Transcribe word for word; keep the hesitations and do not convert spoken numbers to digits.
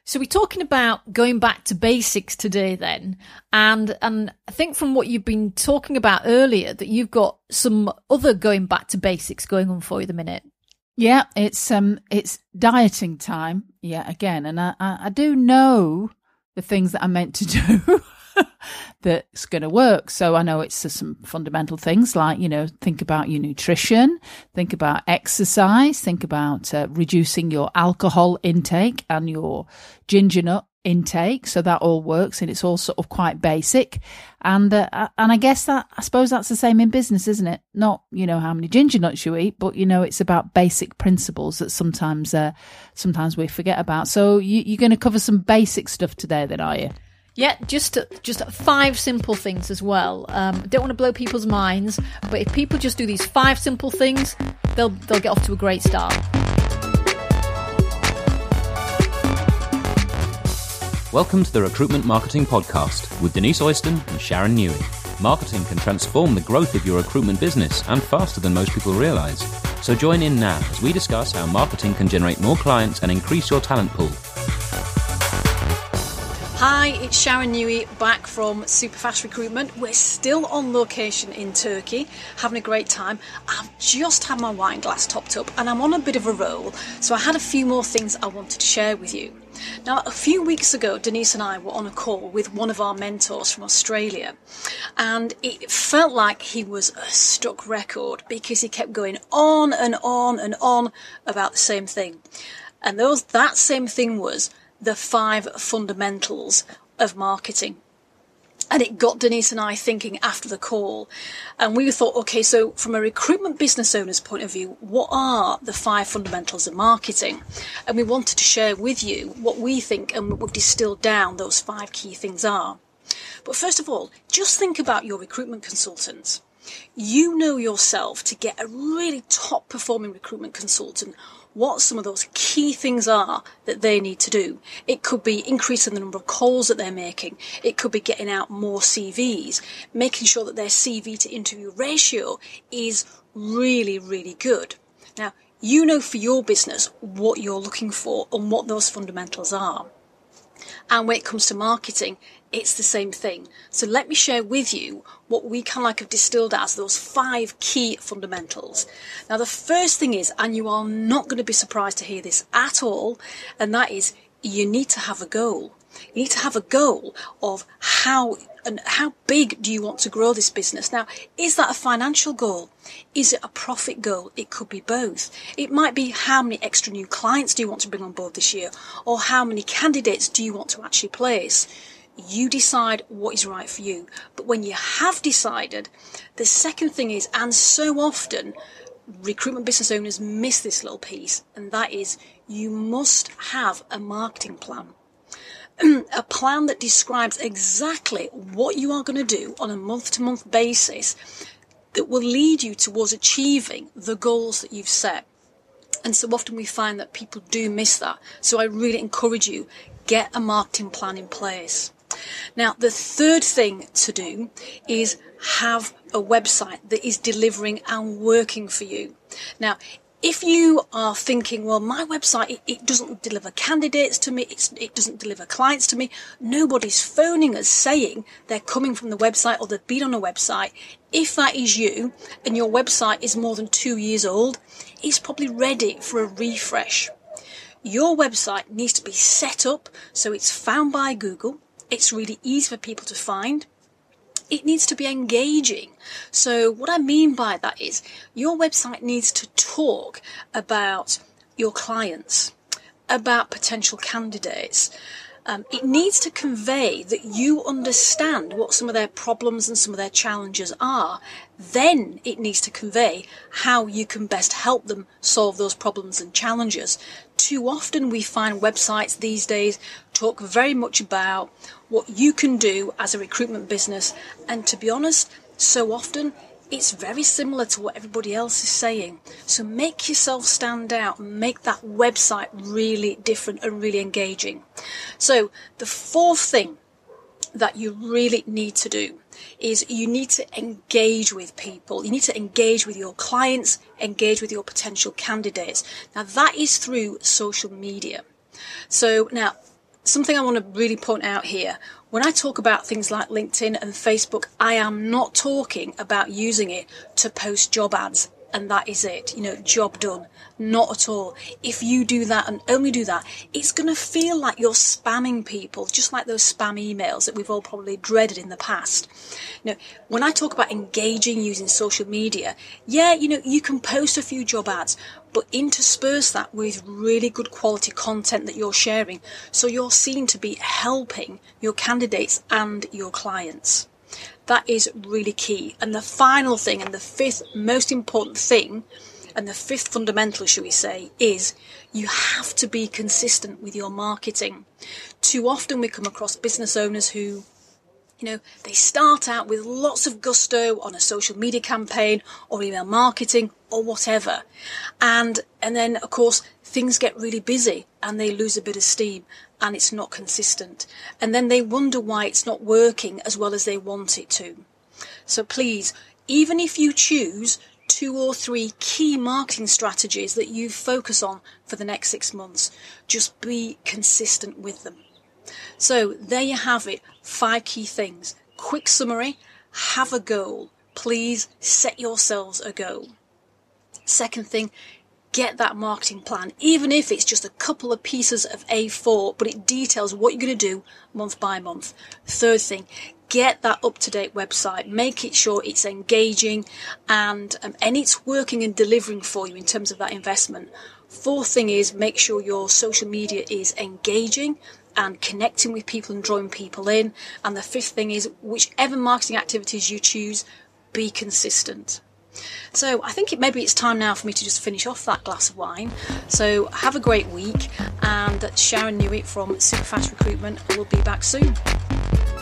So we're talking about going back to basics today then. And and I think from what you've been talking about earlier that you've got some other going back to basics going on for you at the minute. Yeah, it's um it's dieting time. Yeah, again. And I, I, I do know the things that I'm meant to do that's going to work. So I know it's some fundamental things like, you know, think about your nutrition, think about exercise, think about uh, reducing your alcohol intake and your ginger nut intake. So that all works and it's all sort of quite basic. And uh, and I guess that, I suppose that's the same in business, isn't it? Not, you know, how many ginger nuts you eat, but, you know, it's about basic principles that sometimes uh, sometimes we forget about. So you, you're going to cover some basic stuff today then, are you? Yeah, just just five simple things as well. Um, don't want to blow people's minds, but if people just do these five simple things, they'll they'll get off to a great start. Welcome to the Recruitment Marketing Podcast with Denise Oyston and Sharon Newey. Marketing can transform the growth of your recruitment business and faster than most people realise. So join in now as we discuss how marketing can generate more clients and increase your talent pool. Hi, it's Sharon Newey back from Superfast Recruitment. We're still on location in Turkey, having a great time. I've just had my wine glass topped up and I'm on a bit of a roll, so I had a few more things I wanted to share with you. Now, a few weeks ago, Denise and I were on a call with one of our mentors from Australia, and it felt like he was a stuck record because he kept going on and on and on about the same thing. And those that same thing was the five fundamentals of marketing. And it got Denise and I thinking after the call. And we thought, okay, so from a recruitment business owner's point of view, what are the five fundamentals of marketing? And we wanted to share with you what we think and what we've distilled down those five key things are. But first of all, just think about your recruitment consultants. You know yourself to get a really top performing recruitment consultant what some of those key things are that they need to do. It could be increasing the number of calls that they're making. It could be getting out more C Vs, making sure that their C V to interview ratio is really, really good. Now, you know for your business what you're looking for and what those fundamentals are. And when it comes to marketing, it's the same thing. So let me share with you what we kind of like have distilled as those five key fundamentals. Now, the first thing is, and you are not going to be surprised to hear this at all, and that is you need to have a goal. You need to have a goal of how and how big do you want to grow this business? Now, is that a financial goal? Is it a profit goal? It could be both. It might be how many extra new clients do you want to bring on board this year? Or how many candidates do you want to actually place? You decide what is right for you. But when you have decided, the second thing is, and so often recruitment business owners miss this little piece, and that is you must have a marketing plan. A plan that describes exactly what you are going to do on a month-to-month basis that will lead you towards achieving the goals that you've set. And so often we find that people do miss that. So I really encourage you, get a marketing plan in place. Now, the third thing to do is have a website that is delivering and working for you. Now, if you are thinking, well, my website, it, it doesn't deliver candidates to me, it's, it doesn't deliver clients to me, nobody's phoning us saying they're coming from the website or they've been on a website. If that is you and your website is more than two years old, it's probably ready for a refresh. Your website needs to be set up so it's found by Google. It's really easy for people to find. It needs to be engaging. So what I mean by that is your website needs to talk about your clients, about potential candidates. Um, it needs to convey that you understand what some of their problems and some of their challenges are. Then it needs to convey how you can best help them solve those problems and challenges. Too often we find websites these days talk very much about what you can do as a recruitment business, and to be honest, so often it's very similar to what everybody else is saying. So make yourself stand out and make that website really different and really engaging. So the fourth thing that you really need to do is you need to engage with people. You need to engage with your clients, engage with your potential candidates. Now that is through social media. So now something I want to really point out here. When I talk about things like LinkedIn and Facebook, I am not talking about using it to post job ads. And that is it, you know, job done. Not at all. If you do that and only do that, it's going to feel like you're spamming people, just like those spam emails that we've all probably dreaded in the past. You know, when I talk about engaging using social media, yeah, you know, you can post a few job ads, but intersperse that with really good quality content that you're sharing, so you're seen to be helping your candidates and your clients. That is really key. And the final thing, and the fifth most important thing, and the fifth fundamental, shall we say, is you have to be consistent with your marketing. Too often we come across business owners who, you know, they start out with lots of gusto on a social media campaign or email marketing or whatever. And, and then, of course, things get really busy and they lose a bit of steam and it's not consistent. And then they wonder why it's not working as well as they want it to. So please, even if you choose two or three key marketing strategies that you focus on for the next six months, just be consistent with them. So there you have it, five key things. Quick summary, have a goal. Please set yourselves a goal. Second thing, get that marketing plan, even if it's just a couple of pieces of A four, but it details what you're going to do month by month. Third thing, get that up-to-date website, make it sure it's engaging and, um, and it's working and delivering for you in terms of that investment. Fourth thing is make sure your social media is engaging and connecting with people and drawing people in. And the fifth thing is whichever marketing activities you choose, be consistent. So I think it, maybe it's time now for me to just finish off that glass of wine. So have a great week, and Sharon Newitt from Superfast Recruitment will be back soon.